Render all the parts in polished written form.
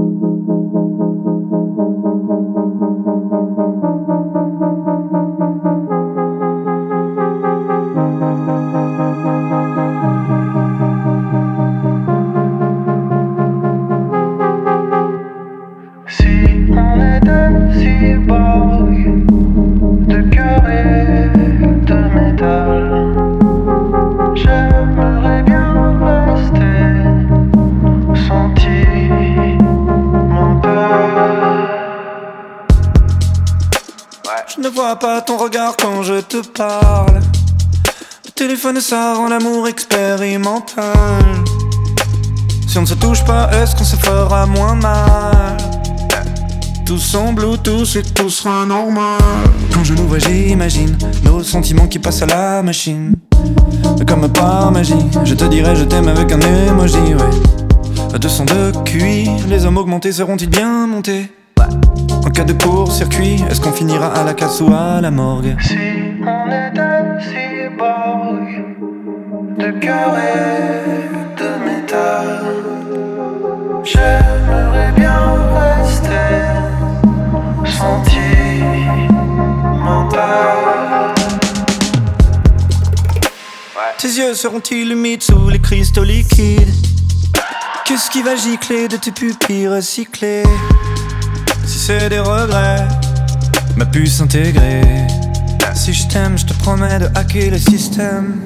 Je ne vois pas ton regard quand je te parle. Le téléphone ça rend l'amour expérimental. Si on ne se touche pas, est-ce qu'on se fera moins mal? Tous en Bluetooth et tout sera normal. Quand je nous vois j'imagine nos sentiments qui passent à la machine. Comme par magie, je te dirai je t'aime avec un emoji, ouais. À 200 de QI, les hommes augmentés seront-ils bien montés? En cas de court-circuit, est-ce qu'on finira à la casse ou à la morgue? Si on était cyborg, de cœur et de métal, j'aimerais bien rester sentimental. Tes yeux seront-ils humides sous les cristaux liquides? Qu'est-ce qui va gicler de tes pupilles recyclées? Si c'est des regrets, ma puce intégrée. Si je t'aime, je te promets de hacker le système.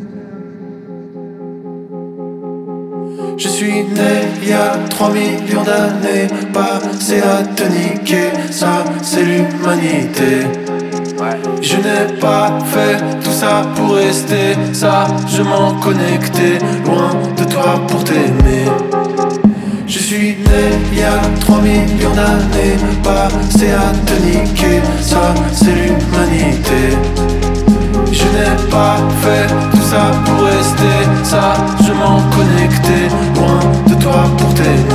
Je suis né il y a 3 millions d'années, passé à te niquer, ça c'est l'humanité. Je n'ai pas fait tout ça pour rester sage, m'en connecter loin de toi pour t'aimer. Je suis né il y a 3 millions d'années, passé à te niquer, ça c'est l'humanité. Je n'ai pas fait tout ça pour rester sage, m'en connecter loin de toi pour t'aimer.